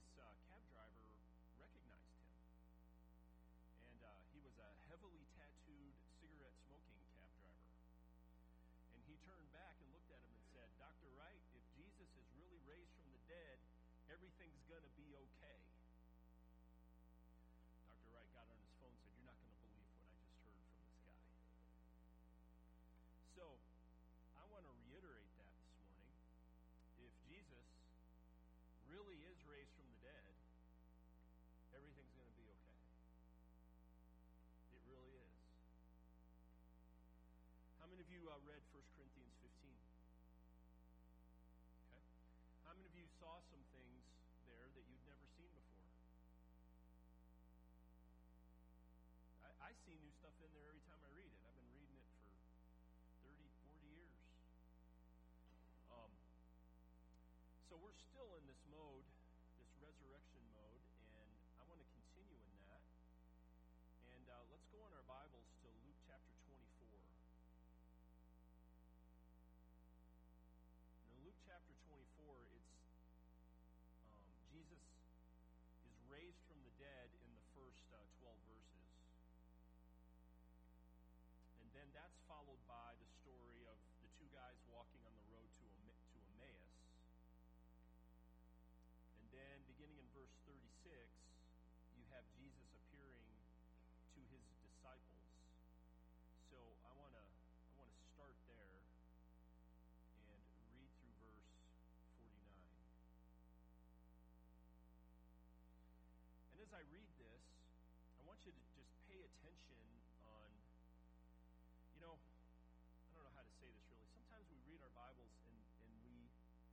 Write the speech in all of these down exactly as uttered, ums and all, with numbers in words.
this uh, cab driver recognized him. And uh, he was a heavily tattooed, cigarette-smoking cab driver. And he turned back and looked at him and said, "Doctor Wright, if Jesus is really raised from the dead, everything's going to be okay." Doctor Wright got on his phone and said, "You're not going to believe what I just heard from this guy." So, I want to reiterate that this morning. If Jesus really is raised from the dead, everything's going to be okay. It really is. How many of you uh, read First Corinthians fifteen? Okay. How many of you saw some things there that you'd never seen before? I, I see new stuff in there every time I read it. I've been reading it for thirty, forty years. Um, so we're still in this mode, this resurrection mode, and I want to continue in that. And uh, let's go in our Bibles to Luke chapter twenty-four. In Luke chapter twenty-four, it's um, Jesus is raised from the dead in the first uh, twelve verses. And then that's followed by the story of the two guys walking on the road to to Emmaus. And then beginning in verse thirty-six, you have Jesus appearing to his disciples. So I want to I want to start there and read through verse forty-nine. And as I read this, I want you to just pay attention on, you know, I don't know how to say this really. Sometimes we read our Bibles and, and we,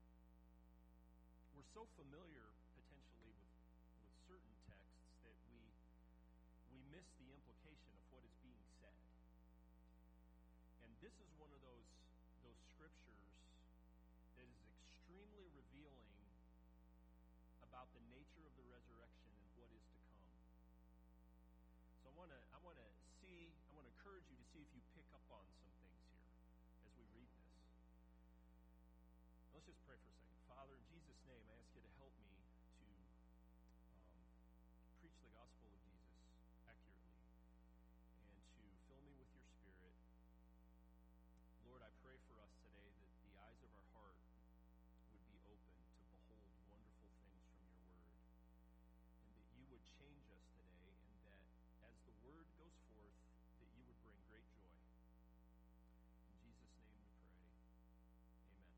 we're so familiar potentially with, with certain texts that we we miss the implication of what is being said. And this is one of those those scriptures that is extremely revealing about the nature of the resurrection and what is to come. So I want to I want to see I want to encourage you to see if you pick up on some things here as we read this. Let's just pray for a second. Father, in Jesus' name, I ask you to help me to um, preach the gospel of Jesus accurately and to fill me with your Spirit. Lord, I pray for us today that the eyes of our heart would be open to behold wonderful things from your word, and that you would change us today, and that as the word goes forth, that you would bring great joy. In Jesus' name we pray. Amen.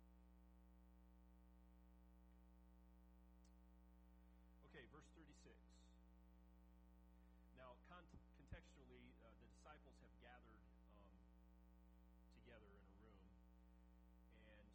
Okay, verse thirty-six. Now, cont- contextually, uh, the disciples have gathered um, together in a room, and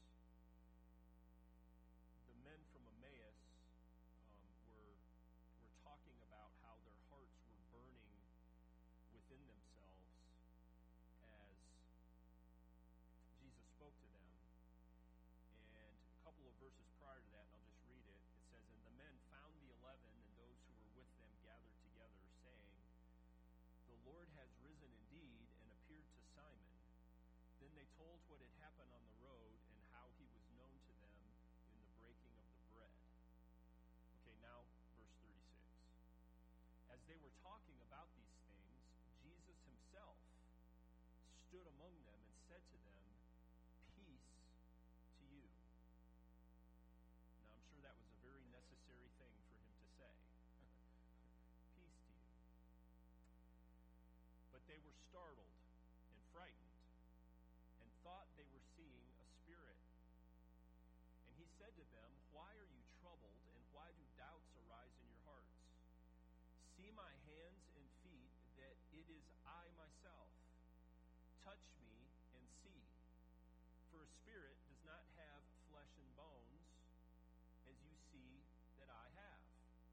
the men from Emmaus um, were were talking about how their hearts were burning within themselves as Jesus spoke to them. And a couple of verses prior to that, and I'll just read it, it says, "And the men found the eleven and those who were with them gathered together, saying, 'The Lord has risen indeed and appeared to Simon.' Then they told what had happened on the road and how he was known to them in the breaking of the bread." Okay, now verse thirty-six. "As they were talking about these things, Jesus himself stood among them and said to them, 'Peace to you.'" Now I'm sure that was a very necessary thing for him to say. Peace to you. But they were startled and frightened and thought they were seeing a spirit. And he said to them, "Why are you troubled, and why do doubts arise in your hearts? See my hands and feet, that it is I myself. Touch me and see. For a spirit does not have flesh and bones, as you see that I have."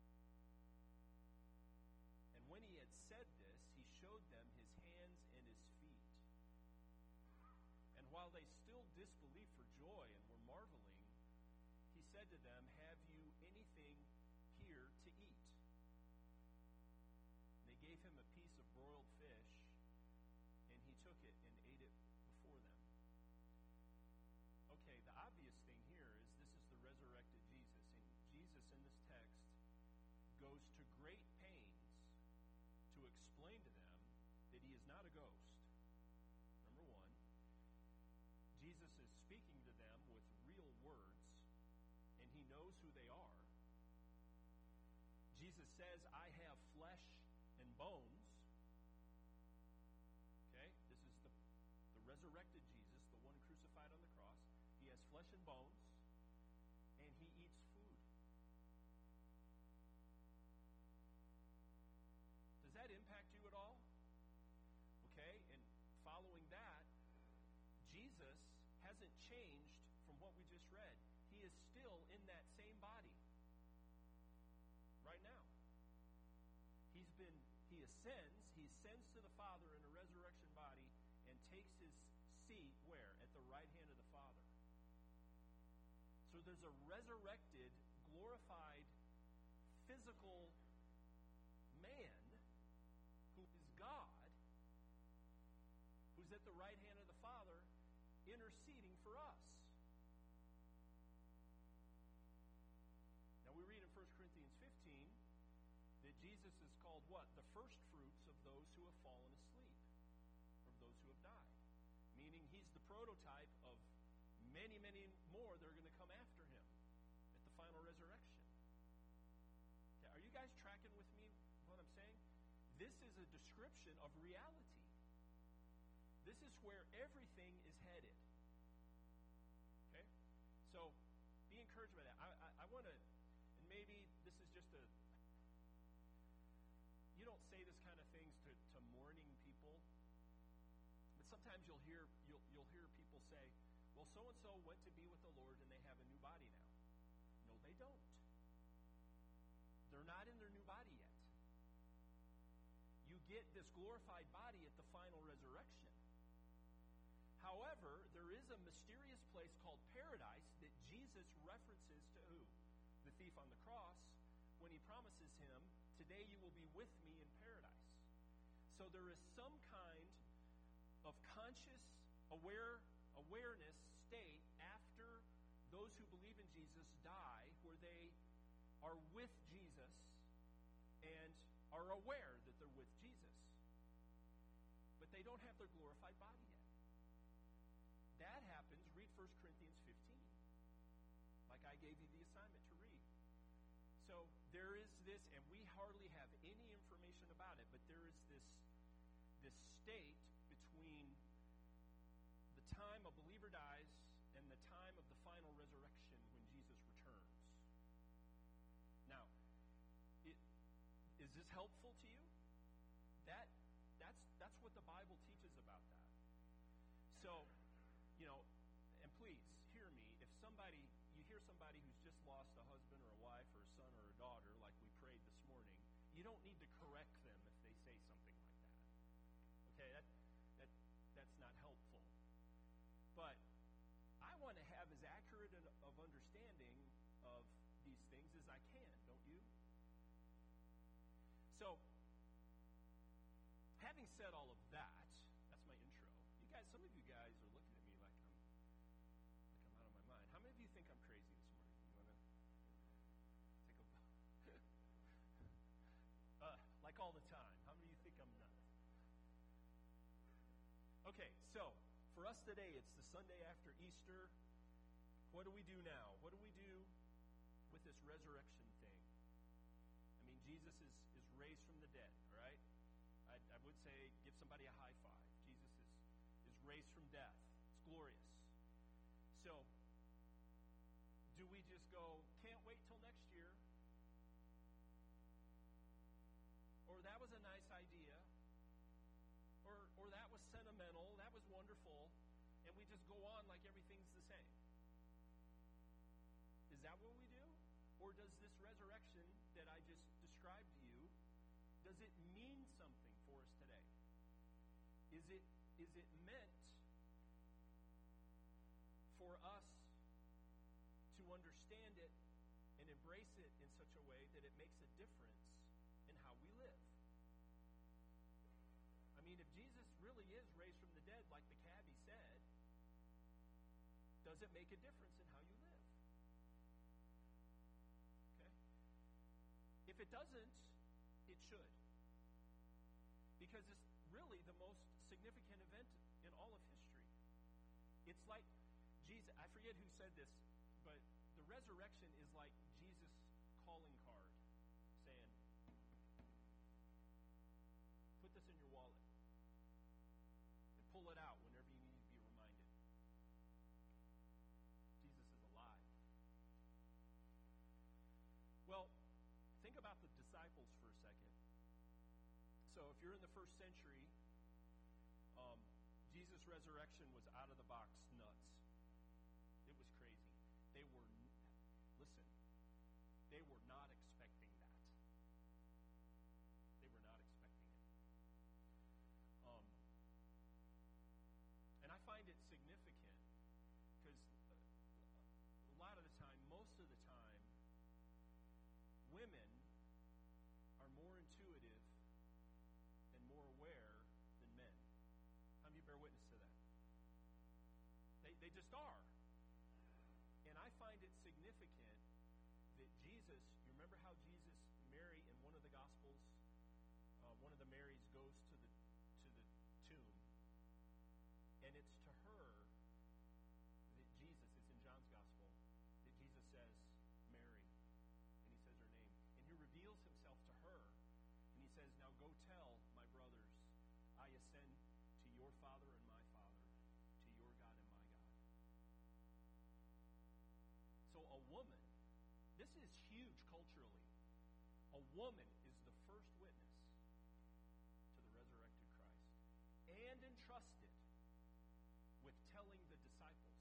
And when he had said this, he showed them his hands and his feet. And while they still disbelieved for joy and were marveling, he said to them, "Have you anything here to eat?" And they gave him a piece of broiled fish, and he took it and ate it before them. Okay, the obvious thing here is this is the resurrected Jesus. And Jesus in this text Ghost. Number one, Jesus is speaking to them with real words, and he knows who they are. Jesus says, I have flesh and bones. Okay? This is the, the resurrected Jesus, the one crucified on the cross. He has flesh and bones, and he eats food. Does that impact you at all? Okay, and following that, Jesus hasn't changed from what we just read. He is still in that same body right now. He's been, he ascends, he ascends to the Father in a resurrection body and takes his seat where? At the right hand of the Father. So there's a resurrected, glorified, physical man who is God, who's at the right hand of the Father, interceding for us. Now we read in First Corinthians fifteen that Jesus is called what? The first fruits of those who have fallen asleep, of those who have died. Meaning he's the prototype of many, many more that are going to come after him at the final resurrection. Okay, are you guys tracking with me what I'm saying? This is a description of reality. This is where everything is headed. Okay? So, be encouraged by that. I, I, I want to, and maybe this is just a, you don't say this kind of things to, to mourning people, but sometimes you'll hear, you'll, you'll hear people say, well, so-and-so went to be with the Lord and they have a new body now. No, they don't. They're not in their new body yet. You get this glorified body at the final resurrection. However, there is a mysterious place called paradise that Jesus references to who? The thief on the cross, when he promises him, today you will be with me in paradise. So there is some kind of conscious aware awareness state after those who believe in Jesus die, where they are with Jesus and are aware that they're with Jesus. But they don't have their glorified body yet. That happens, read First Corinthians fifteen, like I gave you the assignment to read. So there is this, and we hardly have any information about it, but there is this, this state between the time a believer dies and the time of the final resurrection when Jesus returns. Now, it, is this helpful to you? That that's that's what the Bible teaches about that. So, you know, and please hear me. If somebody, you hear somebody who's just lost a husband or a wife or a son or a daughter, like we prayed this morning, you don't need to correct them if they say something like that. Okay, that that that's not helpful. But I want to have as accurate of understanding of these things as I can, don't you? So, having said all of that, that's my intro. You guys, some of you guys are looking at me like I'm like I'm out of my mind. How many of you think I'm crazy this morning? You want to take a uh, like all the time? How many of you think I'm nuts? Okay, so for us today, it's the Sunday after Easter. What do we do now? What do we do with this resurrection thing? I mean, Jesus is, is raised from the dead, right? I, I would say give somebody a high five. Jesus is, is raised from death. It's glorious. So, do we just go, can't wait till next year? Or that was a nice idea? Or, or that was sentimental, that was wonderful, and we just go on like everything's the same? Is that what we do? Or does this resurrection that I just described to you, does it mean something for us today? Is it is it meant for us to understand it and embrace it in such a way that it makes a difference in how we live? I mean, if Jesus really is raised from the dead, like the cabbie said, does it make a difference in how you live? Okay? If it doesn't, it should. Because it's really the most significant event in all of history. It's like Jesus, I forget who said this, but the resurrection is like Jesus' calling card saying, put this in your wallet and pull it out whenever you need to be reminded. Jesus is alive. Well, think about the disciples for a second. So if you're in the first century, um, Jesus' resurrection was out of the box nuts. It was crazy. They were, listen, they were not expecting that. They were not expecting it. Um, and I find it significant because a lot of the time, most of the time, women are more intuitive and more aware than men. How many of you bear witness to that? They, they just are. And I find it significant that Jesus, you remember how Jesus, Mary in one of the Gospels, uh, one of the Marys goes to the to the tomb, and it's to her that Jesus, it's in John's Gospel, that Jesus says, Mary, and he says her name. And he reveals himself to her, and he says, now go tell my brothers, I ascend to your Father and my Father, to your God and my God. So a woman, this is huge culturally. A woman is the first witness to the resurrected Christ and entrusted with telling the disciples.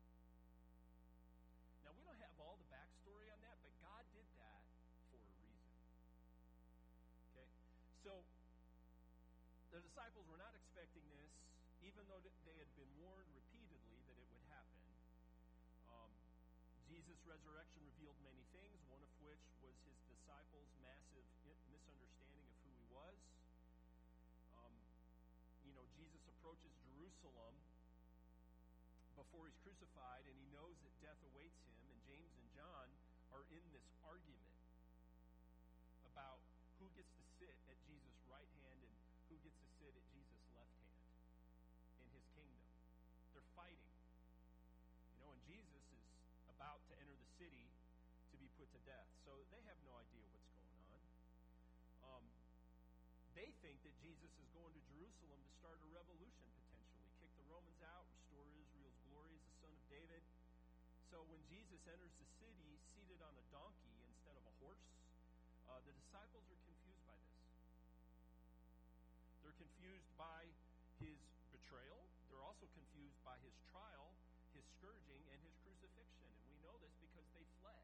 Now, we don't have all the backstory on that, but God did that for a reason. Okay? So, the disciples were not expecting this, even though they had been warned repeatedly that it would happen. Um, Jesus' resurrection revealed many things, one of which was his disciples' massive misunderstanding of who he was. Um, you know, Jesus approaches Jerusalem before he's crucified, and he knows that death awaits him, and James and John are in this argument about who gets to sit at Jesus' right hand and who gets to sit at Jesus' left hand in his kingdom. They're fighting. You know, and Jesus is about to enter the city to be put to death. So they have no idea what's going on. Um, they think that Jesus is going to Jerusalem to start a revolution, potentially. Kick the Romans out, restore Israel's glory as the son of David. So when Jesus enters the city seated on a donkey instead of a horse, uh, the disciples are confused by this. They're confused by his betrayal. They're also confused by his trial, his scourging, and his crucifixion. And we know this because they fled.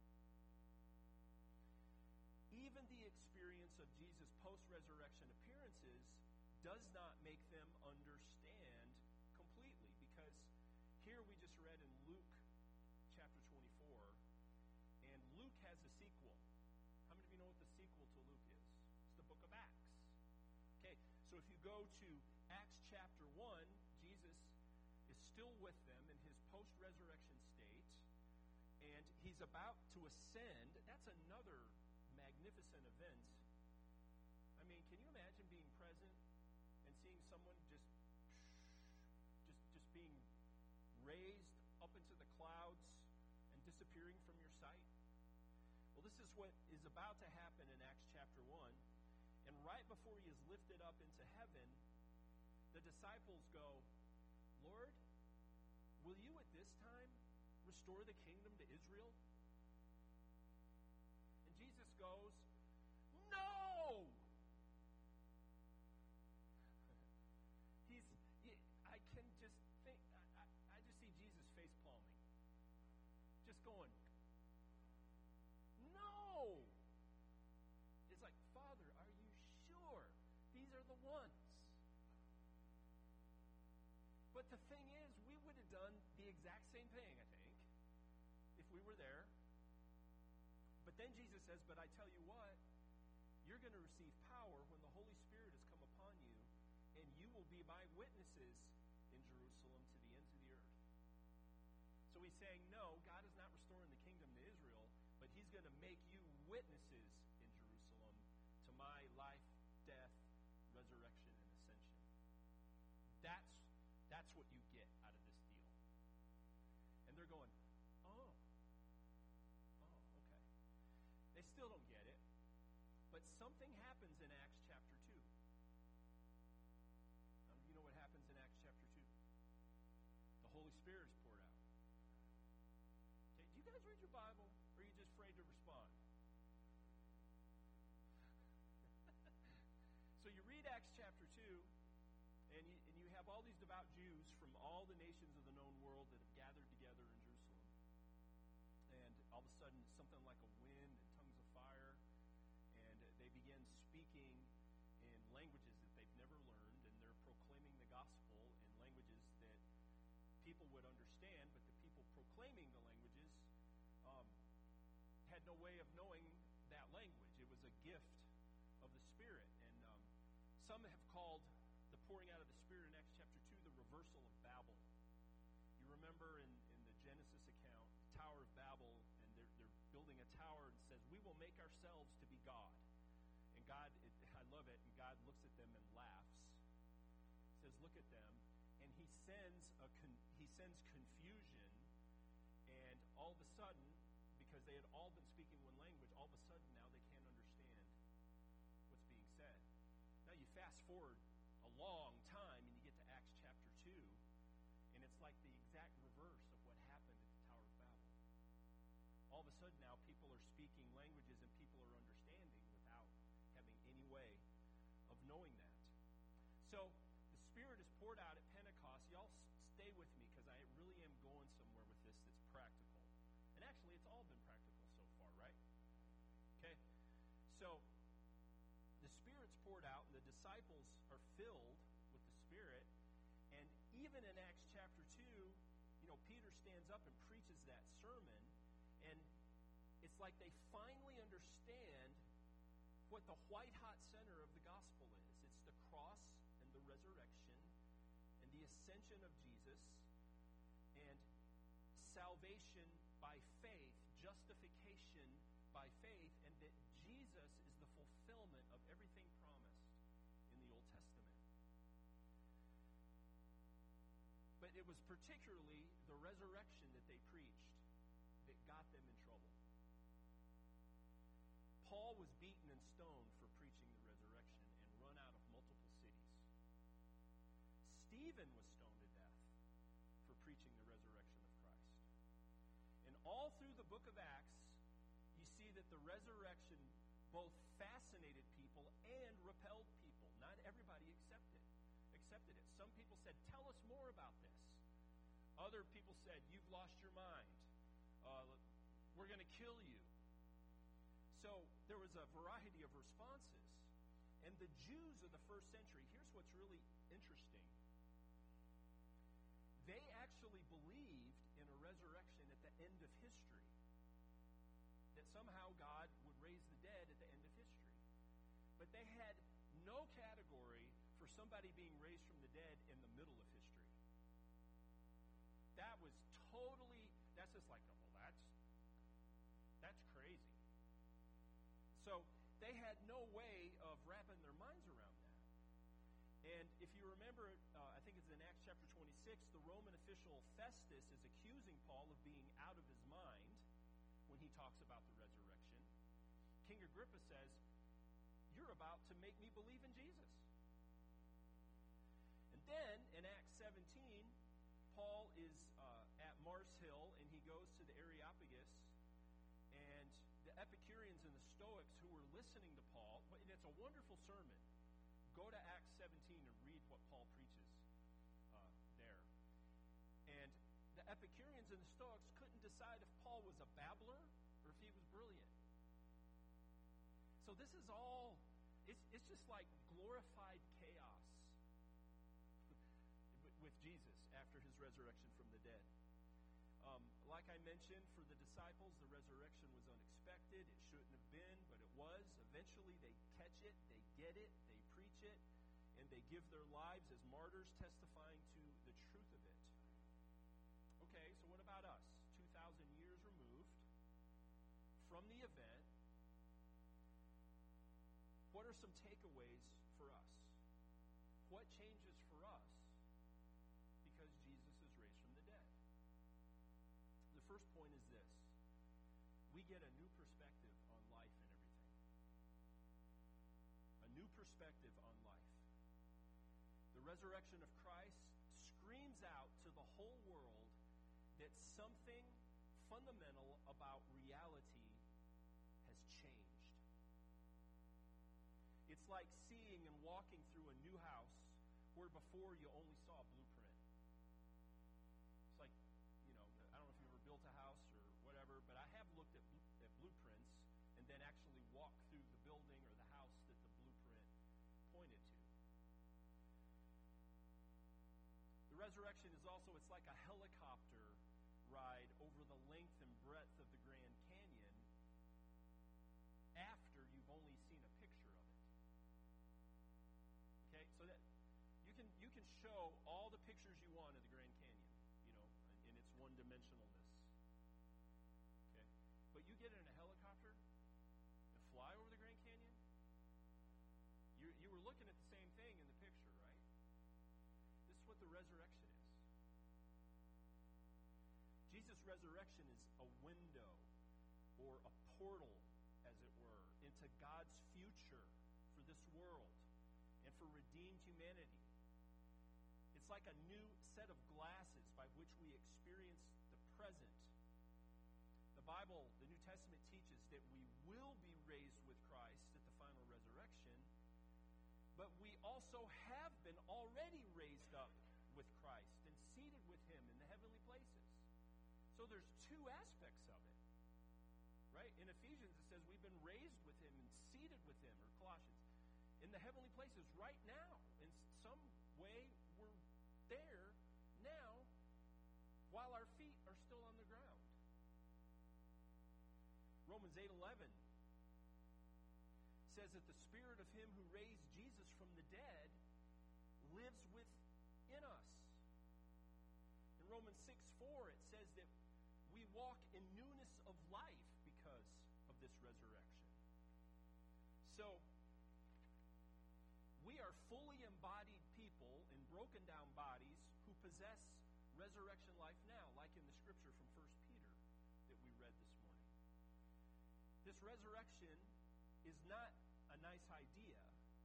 Even the experience of Jesus' post-resurrection appearances does not make them understand completely, because here we just read in Luke chapter twenty-four, and Luke has a sequel. How many of you know what the sequel to Luke is? It's the book of Acts. Okay, so if you go to Acts chapter one, Jesus is still with them in his post-resurrection state, and he's about to ascend. That's another magnificent event. I mean, can you imagine being present and seeing someone just just just being raised up into the clouds and disappearing from your sight? Well, this is what is about to happen in Acts chapter one. And right before he is lifted up into heaven, the disciples go, Lord, will you at this time restore the kingdom to Israel? And Jesus goes, no! He's, I can just think, I, I just see Jesus face palming. Just going, no! It's like, Father, are you sure? These are the ones. But the thing is, we would have done the exact same thing, I think, if we were there. But then Jesus says, but I tell you what, you're going to receive power when the Holy Spirit has come upon you, and you will be my witnesses in Jerusalem to the ends of the earth. So he's saying, no, God is not restoring the kingdom to Israel, but he's going to make you witnesses in Jerusalem to my life, death, resurrection, and ascension. what you get out of this deal. And they're going, oh, oh, okay. They still don't get it. But something happens in Acts chapter two. Um, you know what happens in Acts chapter two? The Holy Spirit is poured out. Okay, do you guys read your Bible, or are you just afraid to respond? So you read Acts chapter two, and you, and you have all these devout Jews from all the nations of the known world that have gathered together in Jerusalem. And all of a sudden, something like a wind and tongues of fire, and they begin speaking in languages that they've never learned, and they're proclaiming the gospel in languages that people would understand, but the people proclaiming the languages um, had no way of knowing that language. It was a gift of the Spirit. And um, some have called the pouring out of the Spirit in Acts chapter two the reversal of Babel. You remember in, in the Genesis account, the Tower of Babel, and they're, they're building a tower and says, we will make ourselves to be God. And God, it, I love it, and God looks at them and laughs. Says, look at them. And he sends a con- he sends confusion, and all of a sudden, because they had all been speaking one language, all of a sudden now they can't understand what's being said. Now you fast forward a long time, and you get to Acts chapter two, and it's like the exact reverse of what happened at the Tower of Babel. All of a sudden now people are speaking languages, and people are understanding without having any way of knowing that. So the Spirit is poured out at Pentecost. Y'all stay with me, because I really am going somewhere with this that's practical. And actually, it's all been practical so far, right? Okay? So the Spirit's poured out, and the disciples are filled with the Spirit. And even in Acts chapter two, you know, Peter stands up and preaches that sermon, and it's like they finally understand what the white-hot center of the gospel is. It's the cross and the resurrection and the ascension of Jesus, and salvation by faith, justification by faith, and that Jesus is the fulfillment of everything promised in the Old Testament. But it was particularly the resurrection that they preached that got them in trouble. Paul was beaten and stoned for preaching the resurrection and run out of multiple cities. Stephen was stoned to death for preaching the resurrection of Christ. And all through the book of Acts, you see that the resurrection both fascinated people and repelled people. Not everybody accepted accepted it. Some people said, tell us more about this. Other people said, you've lost your mind. Uh, we're going to kill you. So there was a variety of responses. And the Jews of the first century, here's what's really interesting. They actually believed in a resurrection at the end of history. That somehow God would raise the dead at the end of history. But they had no category for somebody being raised from the dead in the middle of history. That was totally, that's just like, well, that's, that's crazy. So they had no way of wrapping their minds around that. And if you remember, uh, I think it's in Acts chapter twenty-six, the Roman official Festus is accusing Paul of being out of his mind when he talks about the resurrection. King Agrippa says, you're about to make me believe in Jesus. And then in Acts seventeen, Paul is uh, at Mars Hill, and he goes to the Areopagus, and the Epicureans and the Stoics who were listening to Paul, and it's a wonderful sermon. Go to Acts seventeen and read what Paul preaches uh, there. And the Epicureans and the Stoics couldn't decide if Paul was a babbler or if he was brilliant. So this is all, it's, it's just like glorified chaos with Jesus after his resurrection from the dead. Um, like I mentioned, for the disciples, the resurrection was unexpected. It shouldn't have been, but it was. Eventually, they catch it, they get it, they preach it, and they give their lives as martyrs, testifying to the truth of it. Okay, so what about us? two thousand years removed from the event, what are some takeaways for us? What changes for us because first point is this. We get a new perspective on life and everything. A new perspective on life. The resurrection of Christ screams out to the whole world that something fundamental about reality has changed. It's like seeing and walking through a new house where before you only saw a blueprint. It's like, you know, I don't know if you ever built a house or whatever, but I have looked at, at blueprints and then actually walked through the building or the house that the blueprint pointed to. The resurrection is also, it's like a helicopter ride over the length and breadth of the Grand Canyon after you've only seen a picture of it. Okay, so that you can you can show all the pictures you want of the Grand Canyon, you know, in, in its one-dimensionalness. Okay, but you get in a helicopter and fly over the Grand Canyon. You you were looking at the same thing in the picture, right? This is what the resurrection is. Jesus' resurrection is a window or a portal, as it were, into God's future for this world and for redeemed humanity. It's like a new set of glasses by which we experience the present. The Bible, the New Testament, teaches that we will be raised with Christ at the final resurrection, but we also have been already raised up with Christ and seated with Him in the heavenly places. So there's two aspects of it, right? In Ephesians it says we've been raised with Him and seated with Him, or Colossians, in the heavenly places right now. In some way we're there now while our feet are still on the ground. Romans eight eleven says that the Spirit of Him who raised Jesus from the dead lives within us. In Romans six four it says that we walk in newness of life because of this resurrection. So, we are fully embodied people in broken down bodies who possess resurrection life now, like in the scripture from First Peter that we read this morning. This resurrection is not a nice idea,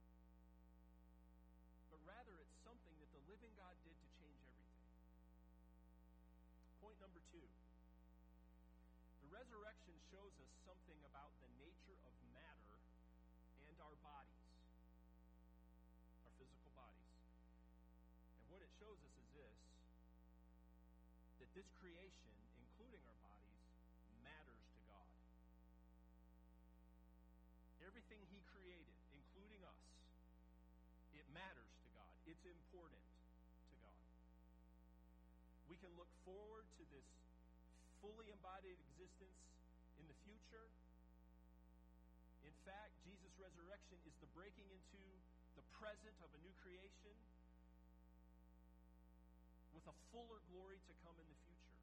but rather it's something that the living God did to change everything. Point number two. The resurrection shows us something about the nature of matter and our bodies, our physical bodies. And what it shows us is this, that this creation, including our bodies, matters to God. Everything He created, including us, it matters to God. It's important to God. We can look forward to this fully embodied existence in the future. In fact, Jesus' resurrection is the breaking into the present of a new creation with a fuller glory to come in the future.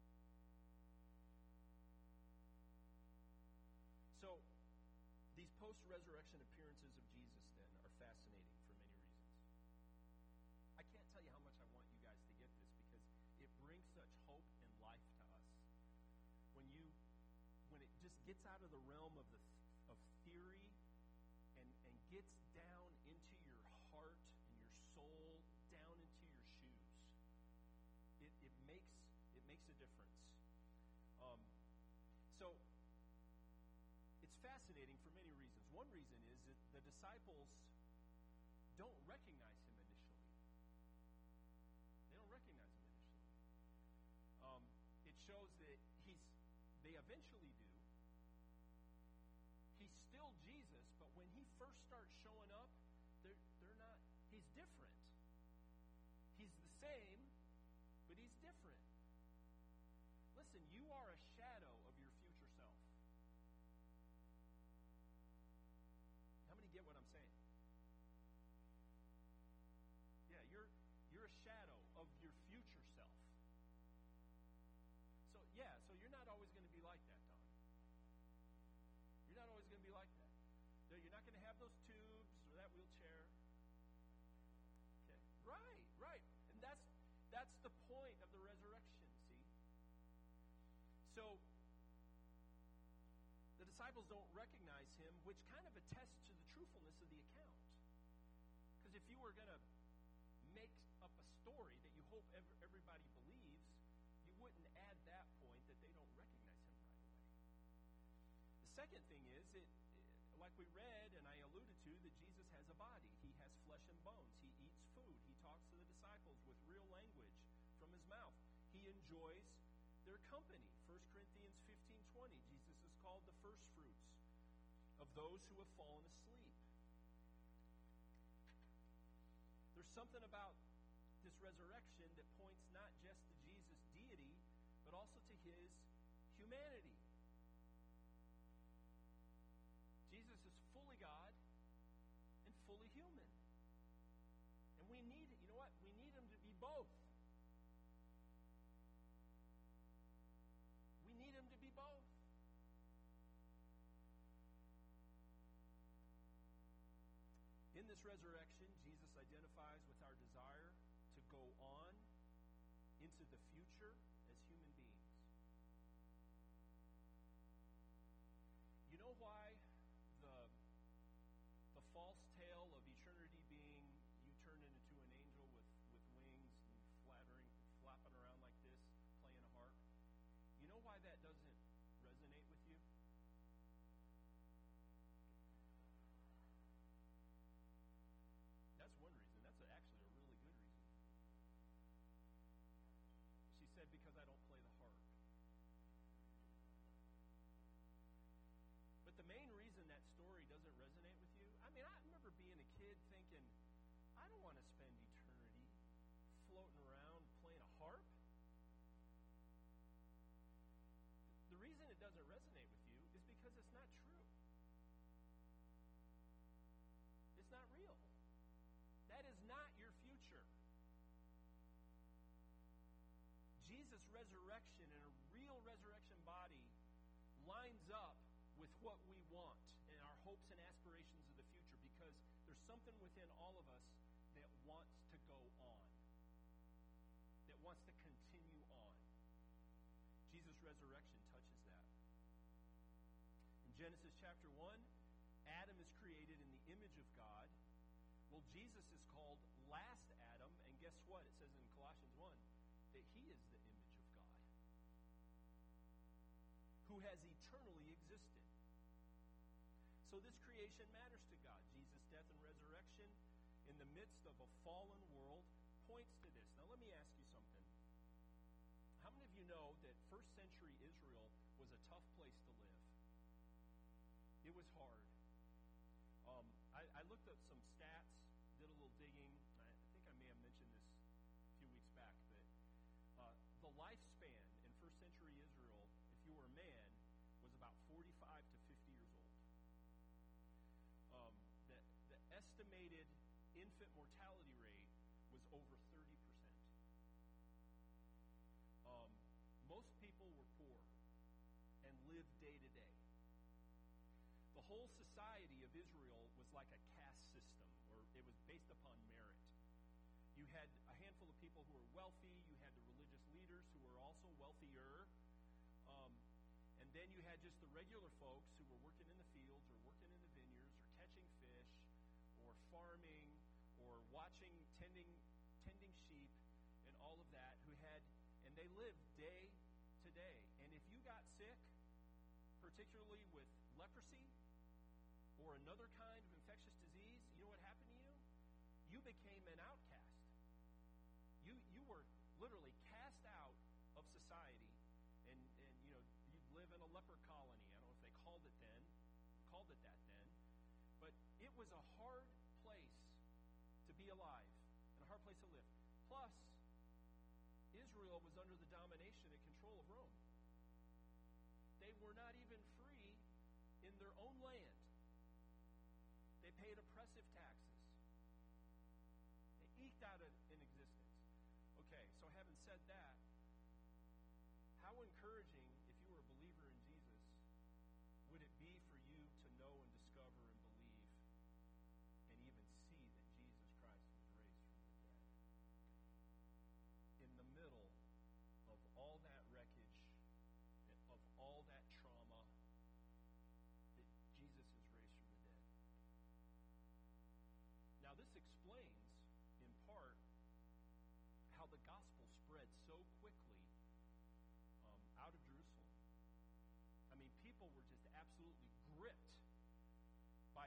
So, these post-resurrection appearances of Jesus then are fascinating for many reasons. I can't tell you how much I want you guys to get this because it brings such hope and life to us. When you, when it just gets out of the realm of the of theory and and gets down into your heart and your soul, down into your shoes, it it makes it makes a difference. Um, so it's fascinating for many reasons. One reason is that the disciples don't recognize Him initially. They don't recognize Him initially. Um, it shows that He's. They eventually do. He's still Jesus, but when He first starts showing up, they're, they're not, He's different. He's the same, but He's different. Listen, you are a shadow of your future self. How many get what I'm saying? Yeah, you're you're a shadow of your future self. So, yeah, so you're not always going to be like that, Don. You're not always going to be like that. You're not going to have those tubes or that wheelchair. Okay, right, right. And that's that's the point of the resurrection, see? So, the disciples don't recognize him, which kind of attests to the truthfulness of the account. Because if you were going to make up a story that you hope everybody believes, you wouldn't add that point that they don't recognize him right away. The second thing is, it, like we read and I alluded to, that Jesus has a body. He has flesh and bones. He eats food. He talks to the disciples with real language from his mouth. He enjoys their company. First Corinthians fifteen twenty, Jesus is called the first fruits of those who have fallen asleep. There's something about this resurrection that points not just to Jesus' deity, but also to his humanity. Jesus is fully God and fully human. And we need, you know what? We need him to be both. We need him to be both. In this resurrection, Jesus identifies with our desire to go on into the future as human beings. You know why the the false tale of eternity being you turn into an angel with, with wings and flattering, flapping around like this, playing a harp? You know why that doesn't resonate with you? That's one reason. That's actually a really good reason. She said, because I don't play the harp. But the main reason that story doesn't resonate with you, I mean, I remember being a kid thinking, I don't want to spend eternity floating around playing a harp. The reason it doesn't resonate with you is because it's not true. It's not real. That is not your future. Jesus' resurrection and a real resurrection body lines up with what we want and our hopes and aspirations of the future, because there's something within all of us that wants to go on, that wants to continue on. Jesus' resurrection touches that. In Genesis chapter one, Adam is created in the image of God. Well, Jesus is called last Adam, and guess what? It says in Colossians one that he is the image of God, who has eternally existed. So this creation matters to God. Jesus' death and resurrection in the midst of a fallen world points to this. Now let me ask you something. How many of you know that first century Israel was a tough place to live? It was hard. Um, I, I looked up some stats, did a little digging. I think I may have mentioned this a few weeks back, but uh, the lifespan in first century Israel, if you were a man, was about forty-five to fifty years old. Um, the, the estimated infant mortality rate was over thirty percent. Um, most people were poor and lived day to day. The whole society of Israel was like a caste system, or it was based upon merit. You had a handful of people who were wealthy. You had the religious leaders who were also wealthier. Um, and then you had just the regular folks who were working in the fields or working in the vineyards or catching fish or farming or watching, tending, tending sheep and all of that, who had, and they lived day to day. And if you got sick, particularly with leprosy or another kind of infectious disease, you know what happened to you? You became an outcast. You you were literally cast out of society, and, and you know, you'd live in a leper colony. I don't know if they called it then, called it that then, but it was a hard place to be alive and a hard place to live. Plus, Israel was under the domination and control of Rome. They were not even free in their own land. They paid oppressive taxes. They eked out an existence. Okay, so having said that, how encouraging, if you were a believer in Jesus, would it be for you to know and discover and believe and even see that Jesus Christ was raised from the dead? In the middle of all that wreckage and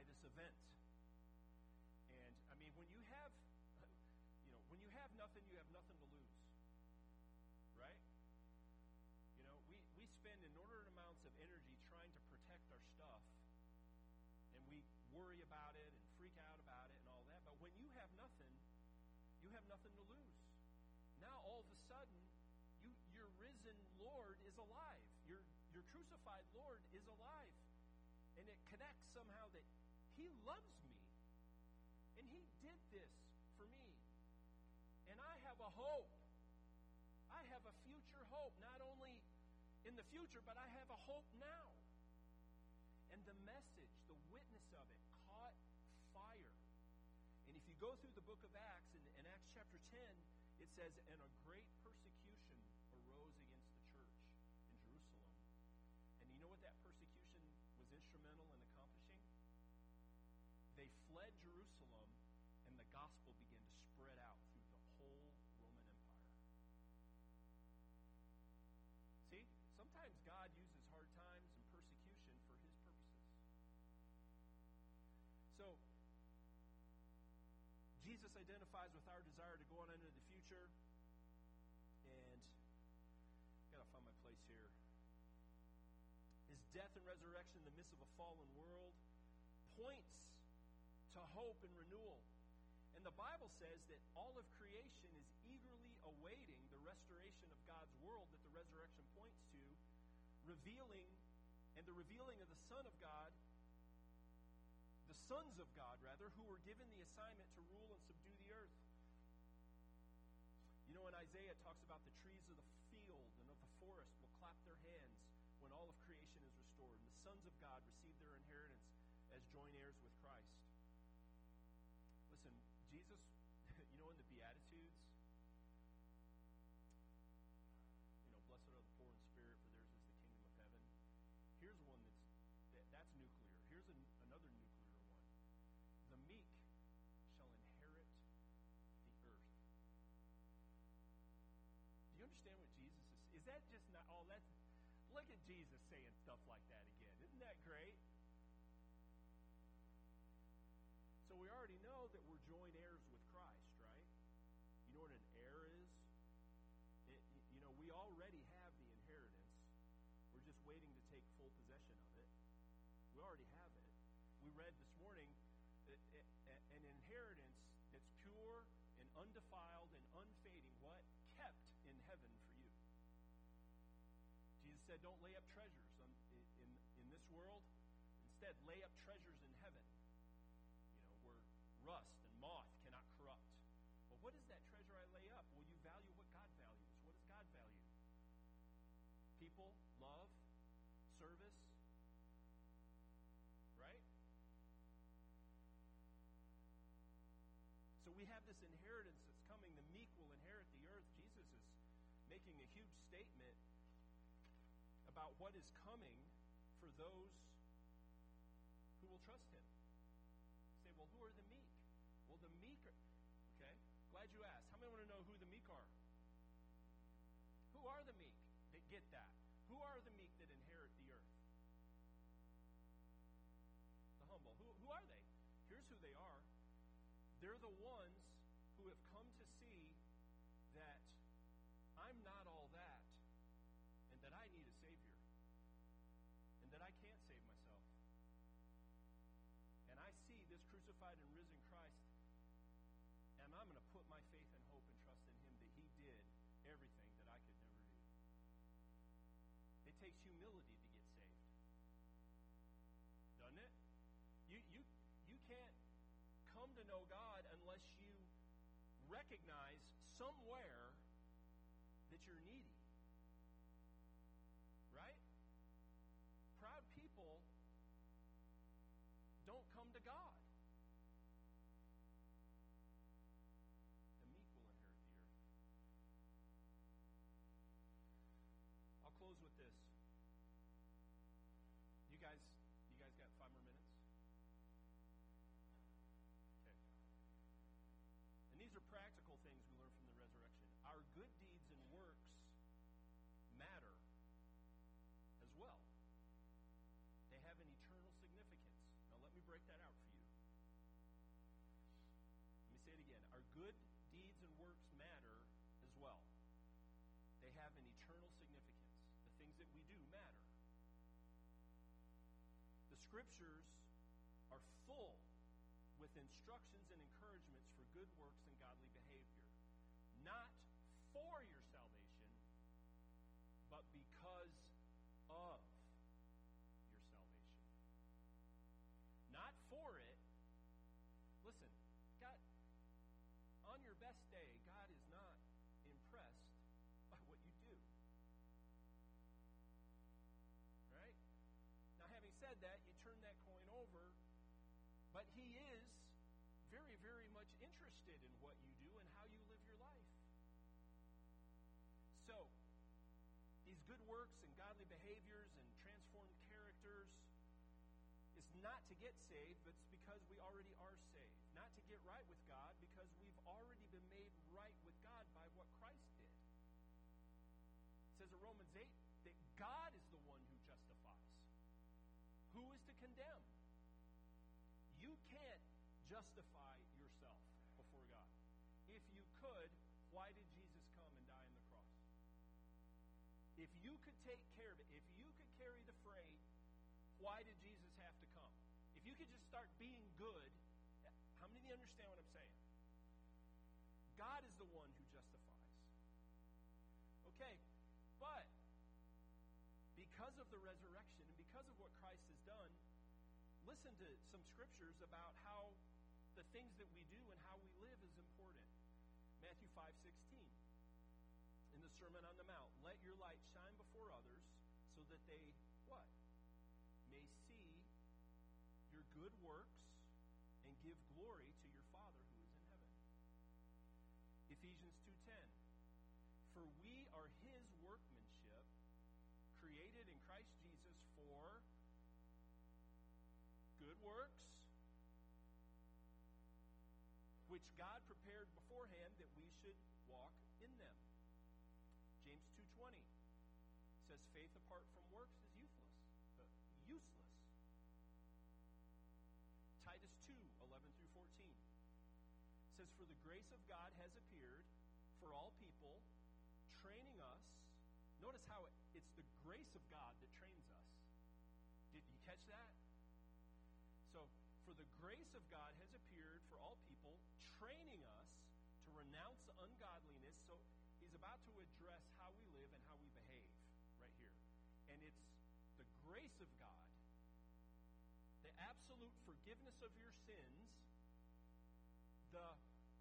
by this event. And, I mean, when you have, you know, when you have nothing, you have nothing to lose. Right? You know, we, we spend inordinate amounts of energy trying to protect our stuff. And we worry about it and freak out about it and all that. But when you have nothing, you have nothing to lose. Now, all of a sudden, you, your risen Lord is alive. Your, your crucified Lord is alive. And it connects somehow that He loves me. And He did this for me. And I have a hope. I have a future hope, not only in the future, but I have a hope now. And the message, the witness of it, caught fire. And if you go through the book of Acts, in, in Acts chapter ten, it says, and a great persecution arose against the church in Jerusalem. And you know what that persecution was instrumental in accomplishing? They fled Jerusalem, and the gospel began to spread out through the whole Roman Empire. See, sometimes God uses hard times and persecution for His purposes. So, Jesus identifies with our desire to go on into the future. And I've got to find my place here. His death and resurrection in the midst of a fallen world points to hope and renewal. And the Bible says that all of creation is eagerly awaiting the restoration of God's world that the resurrection points to, revealing, and the revealing of the Son of God, the sons of God, rather, who were given the assignment to rule and subdue the earth. You know, in Isaiah, it talks about the trees of the field and of the forest will clap their hands when all of creation is restored. And the sons of God receive their inheritance as joint heirs with Christ. Listen, Jesus, you know, in the Beatitudes, you know, blessed are the poor in spirit, for theirs is the kingdom of heaven. Here's one that's that, that's nuclear. Here's an, another nuclear. The meek shall inherit the earth. Do you understand what Jesus is? Is that just not, oh, that's, look at Jesus saying stuff like that again. Isn't that great? So we already know that we're joint heirs with Christ, right? You know what an heir is? It, you know, we already have the inheritance. We're just waiting to take full possession of it. We already have it. We read this morning an inheritance that's pure and undefiled and unfading, what? Kept in heaven for you. Jesus said, don't lay up treasures on, in, in this world. Instead, lay up treasures in heaven, you know, where rust and moth cannot corrupt. Well, what is that treasure I lay up? Well, you value what God values. What does God value? People, love, service, right? So we have this inheritance that's coming. The meek will inherit the earth. Jesus is making a huge statement about what is coming for those who will trust Him. You say, well, who are the meek? Well, the meek are, okay, glad you asked. How many want to know who the meek are? Who are the meek that get that? Who are the meek that inherit the earth? The humble. Who, who are they? Here's who they are. They're the ones who have come to see that I'm not all that, and that I need a Savior, and that I can't save myself. And I see this crucified and risen Christ, and I'm going to put my faith and hope and trust in Him that He did everything that I could never do. It takes humility to get saved, doesn't it? You you you can't come to know God unless you recognize somewhere that you're needy. Right? Proud people don't come to God. The meek will inherit the earth. I'll close with this. You guys, you guys got five more minutes? And these are practical things we learn from the resurrection. Our good deeds and works matter as well. They have an eternal significance. Now let me break work that out for you. Let me say it again. Our good deeds and works matter as well. They have an eternal significance. The things that we do matter. The Scriptures are full with instructions and encouragements for good works and godly behavior. Not for your salvation, but because of your salvation. Not for it. Listen, God, on your best day, God is not impressed by what you do. Right? Now, having said that, you turn that coin over, but He is very, very much interested in what you do and how you live your life. So, these good works and godly behaviors and transformed characters is not to get saved, but it's because we already are saved. Not to get right with God, because we've already been made right with God by what Christ did. It says in Romans eight that God is the one who justifies. Who is to condemn? You can't justify yourself before God. If you could, why did Jesus come and die on the cross? If you could take care of it, if you could carry the freight, why did Jesus have to come? If you could just start being good, how many of you understand what I'm saying? God is the one who justifies. Okay, but because of the resurrection and because of what Christ has done, listen to some scriptures about how the things that we do and how we live is important. Matthew five sixteen. In the Sermon on the Mount, let your light shine before others so that they, what? May see your good works and give glory to your Father who is in heaven. Ephesians two ten. For we are His workmanship, created in Christ Jesus for good works, which God prepared beforehand that we should walk in them. James two twenty says faith apart from works is useless. Uh, useless. Titus two eleven through fourteen says, for the grace of God has appeared for all people, training us. Notice how it, it's the grace of God that trains us. Did you catch that? So, for the grace of God has appeared for all people, training us to renounce ungodliness. So, he's about to address how we live and how we behave right here. And it's the grace of God, the absolute forgiveness of your sins, the,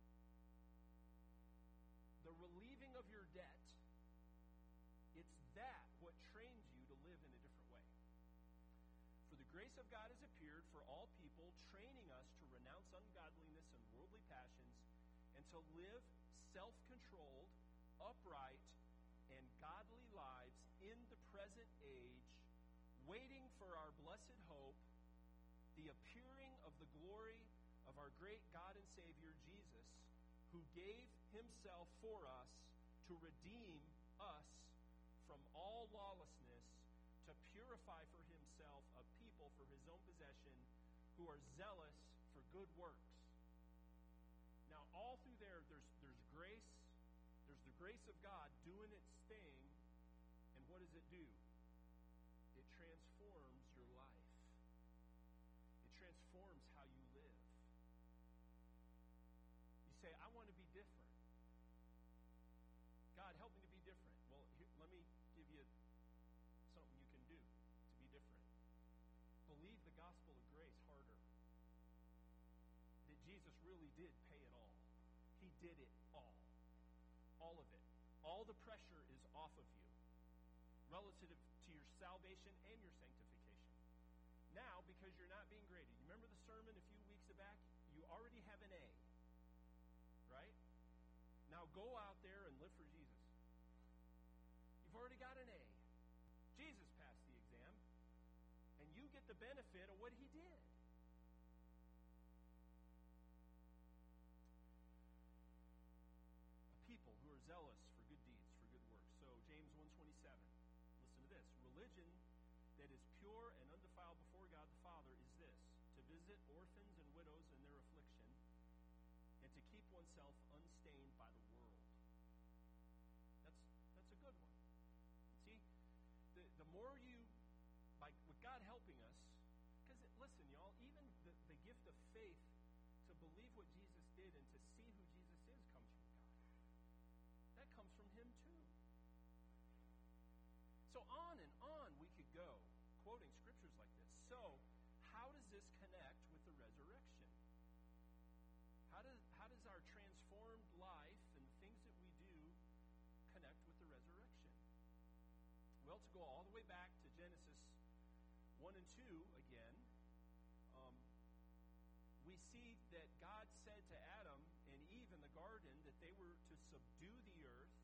the relieving of your debt. It's that what trains you to live in a different way. For the grace of God has appeared for all people, training us to renounce ungodliness and worldly passions and to live self-controlled, upright, and godly lives in the present age, waiting for our blessed hope, the appearing of the glory of our great God and Savior, Jesus, who gave Himself for us to redeem us from all lawlessness, to purify for Himself a people for His own possession who are zealous for good works. Now, all through there, there's there's grace. There's the grace of God doing its thing. And what does it do? It transforms your life. It transforms how you live. You say, I want to be different. God, help me to be different. Well, here, let me give you something you can do to be different. Believe the gospel of grace harder. That Jesus really did pay it all. He did it all. All of it. All the pressure is off of you relative to your salvation and your sanctification. Now, because you're not being graded. You remember the sermon a few weeks back? You already have an A. Right? Now go out there and live for Jesus. You've already got an A. Jesus passed the exam, and you get the benefit of what He did. A people who are zealous for good deeds, for good works. So James one twenty-seven. Listen to this. Religion that is pure and undefiled before God the Father is this: to visit visit orphans and widows in their affliction, and to keep oneself unstained by the world. That's that's a good one. See, the, the more you, by with God helping us, because listen, y'all, even the, the gift of faith to believe what Jesus did and to see who Jesus is comes from God. That comes from Him too. So on and on we could go, quoting scriptures like this. So, how does this connect with the resurrection? How does, how does our transformed life and the things that we do connect with the resurrection? Well, to go all the way back to Genesis one and two again, um, we see that God said to Adam and Eve in the garden that they were to subdue the earth,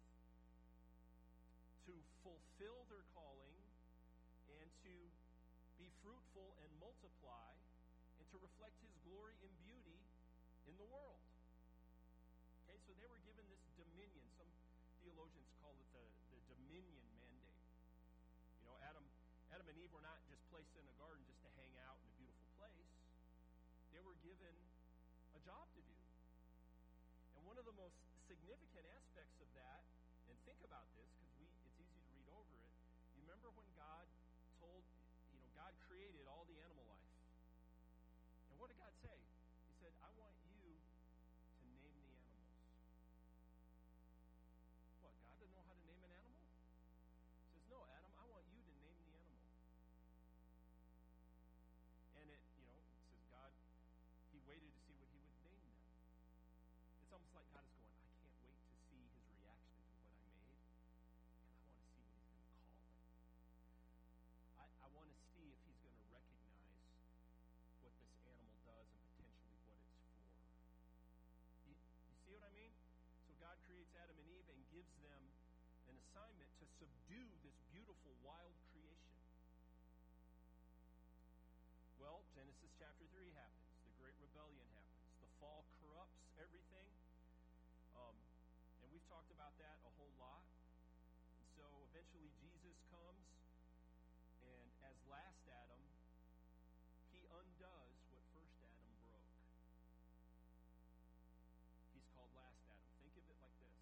to fulfill their calling, and to be fruitful and multiply, and to reflect His glory and beauty in the world. Okay, so they were given this dominion. Some theologians call it the, the dominion mandate. You know, Adam, Adam and Eve were not just placed in a garden just to hang out in a beautiful place. They were given a job to do. And one of the most significant aspects of that, and think about this because we it's easy to read over it. You remember when God told, you know, God created all the animal life. And what did God say? He said, I want you to name the animals. What, God doesn't know how to name an animal? He says, no, Adam, I want you to name the animal. And it, you know, it says God, He waited to see what He would name them. It's almost like God is going, I can't wait to see His reaction to what I made, and I want to see what He's going to call it. I, I want to see if He's going to recognize what this animal does and potentially what it's for. You, you see what I mean? So God creates Adam and Eve and gives them an assignment to subdue this beautiful wild creation. Well, Genesis chapter three happens. The great rebellion happens. The fall corrupts everything. Um, and we've talked about that a whole lot. And so eventually Jesus comes, and as last Adam, He undoes what first Adam broke. He's called last Adam. Think of it like this.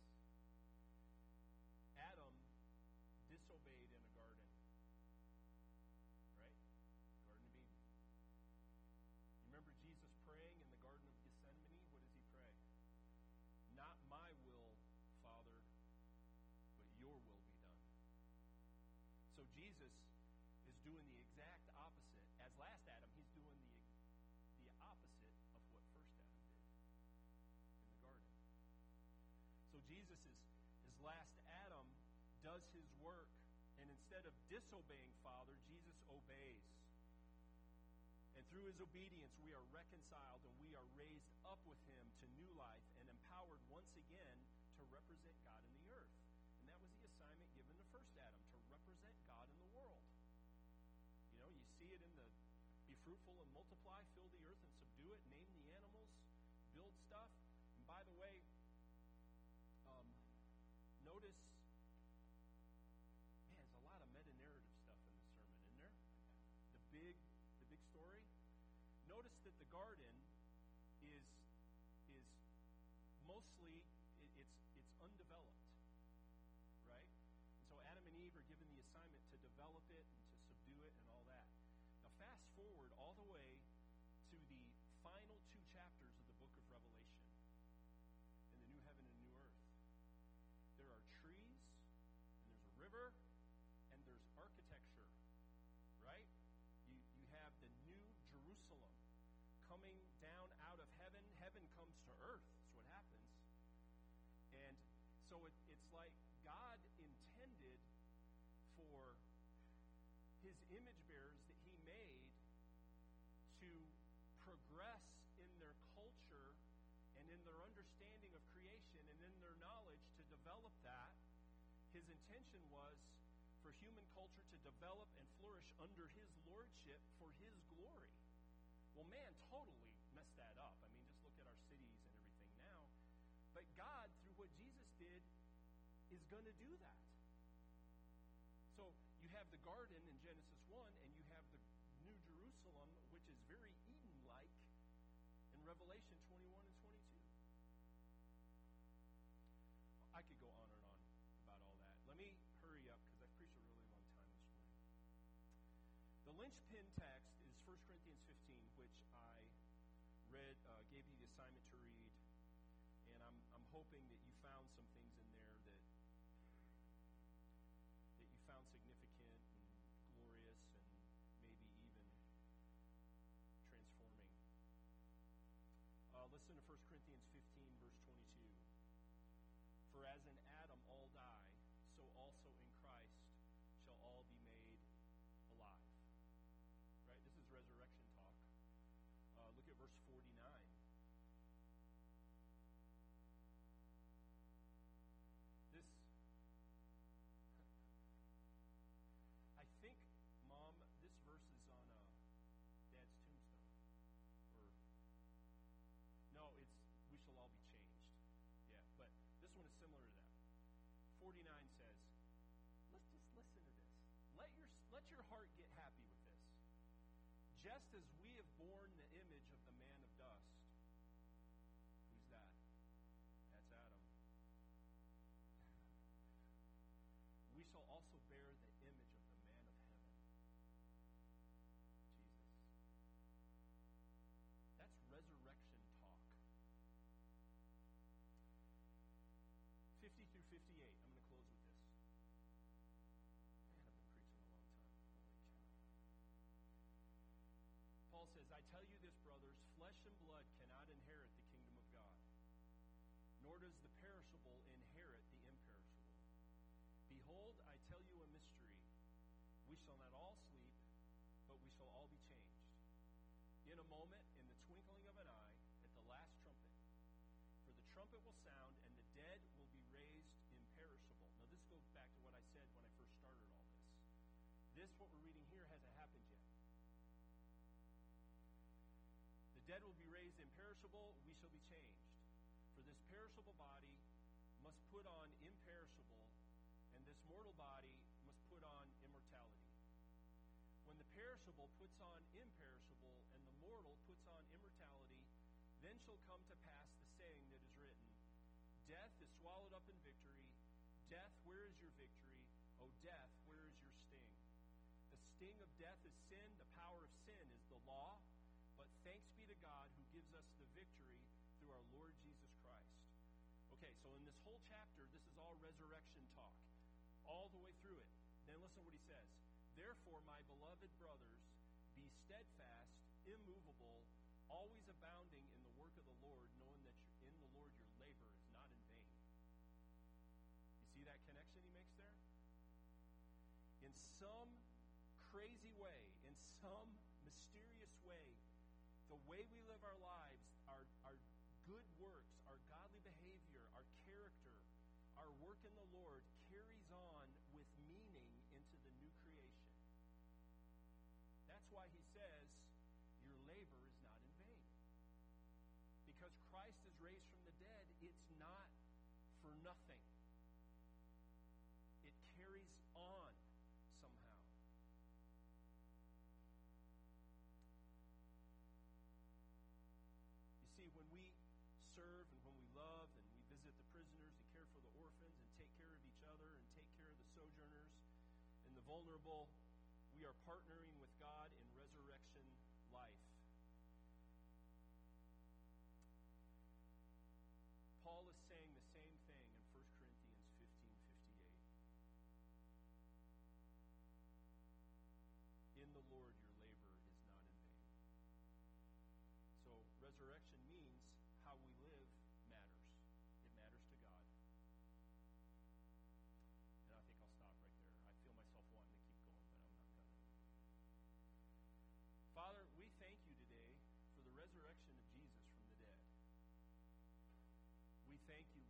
Adam disobeyed in a garden. Right? Garden of Eden. You remember Jesus praying in the Garden of Gethsemane? What does He pray? Not my will, Father, but your will be done. So Jesus is doing the exact opposite. As last Adam, He's doing the, the opposite of what first Adam did in the garden. So Jesus is, is last Adam, does His work, and instead of disobeying Father, Jesus obeys. And through His obedience, we are reconciled and we are raised up with Him to new life and empowered once again to represent God in the earth. And that was the assignment given to first Adam, to represent God in the world. You know, you see it in the be fruitful and multiply, fill the earth and subdue it, name the animals, build stuff. And by the way, um, notice, man, there's a lot of meta-narrative stuff in the sermon, isn't there? The big, the big story. Notice that the garden is is mostly it, it's it's undeveloped, right? And so Adam and Eve are given the assignment to develop it and to subdue it and all that. Now fast forward all the way to the final two chapters of the book of Revelation in the new heaven and new earth. There are trees, and there's a river, and there's architecture, right? You you have the new Jerusalem coming down out of heaven. Heaven comes to earth. That's what happens. And so it, it's like God intended for His image bearers that He made to progress in their culture and in their understanding of creation and in their knowledge to develop that. His intention was for human culture to develop and flourish under His lordship for His glory. Well, man totally messed that up. I mean, just look at our cities and everything now. But God, through what Jesus did, is going to do that. So you have the garden in Genesis one, and you have the New Jerusalem, which is very Eden-like Revelation twenty-one and twenty-two. I could go on and on about all that. Let me hurry up because I've preached a really long time this morning. The linchpin text is First Corinthians fifteen, which I read, uh, gave you the assignment to read, and I'm I'm hoping that you found some things in there that that you found significant and glorious and maybe even transforming. Uh, listen to First Corinthians fifteen, verse twenty-two. For as in Adam all die, so also in Christ shall all be made alive. Right? This is resurrection talk. Uh, look at verse forty-nine. This, I think, Mom, this verse is on uh, Dad's tombstone. Or, no, it's, we shall all be changed. Yeah, but this one is similar to that. forty-nine says, let's just listen to this. Let your, let your heart get happy with this. Just as we have borne the image of the man of dust. Who's that? That's Adam. We shall also bear the image of the man of heaven. Jesus. That's resurrection talk. fifty through fifty-eight. I'm going to close with this. Man, I've been preaching a long time. Holy cow. Paul says, I tell you this, brothers, flesh and blood cannot inherit the kingdom of God, nor does the perishable inherit the imperishable. Behold, I tell you a mystery. We shall not all sleep, but we shall all be changed. In a moment, in the twinkling of an eye, at the last trumpet. For the trumpet will sound, and the dead will be raised imperishable. Now, this goes back to what I said when I first started all this. This, what we're reading here, hasn't happened yet. The dead will be raised imperishable. We shall be changed. For this perishable body must put on imperishable, and this mortal body must put on immortality. When the perishable puts on imperishable, and the mortal puts on immortality, then shall come to pass the saying that is written, Death is swallowed up in victory. Death, where is your victory? O death, where is your sting? The sting of death is sin. The power of sin is the law. But thanks be to God who gives us the victory through our Lord Jesus Christ. Okay, so in this whole chapter, this is all resurrection talk. All the way through it. Then listen to what he says. Therefore, my beloved brothers, be steadfast, immovable, always abounding in the work of the Lord, knowing that in the Lord your labor is not in vain. You see that connection he makes there? In some crazy way, in some mysterious way, the way we live our lives, our, our good works, our godly behavior, our character, our work in the Lord carries on with meaning into the new creation. That's why he says, your labor is not in vain. Because Christ is raised from the dead, it's not for nothing. It carries on somehow. You see, when we serve and when we love and we visit the prisoners and care for the orphans and take care of each other and take care of the sojourners and the vulnerable, we are partnering with God in resurrection life. Paul is saying the same thing in First Corinthians fifteen fifty-eight. In the Lord your labor is not in vain. So resurrection means how we live matters. It matters to God. And I think I'll stop right there. I feel myself wanting to keep going, but I'm not going to. Father, we thank you today for the resurrection of Jesus from the dead. We thank you,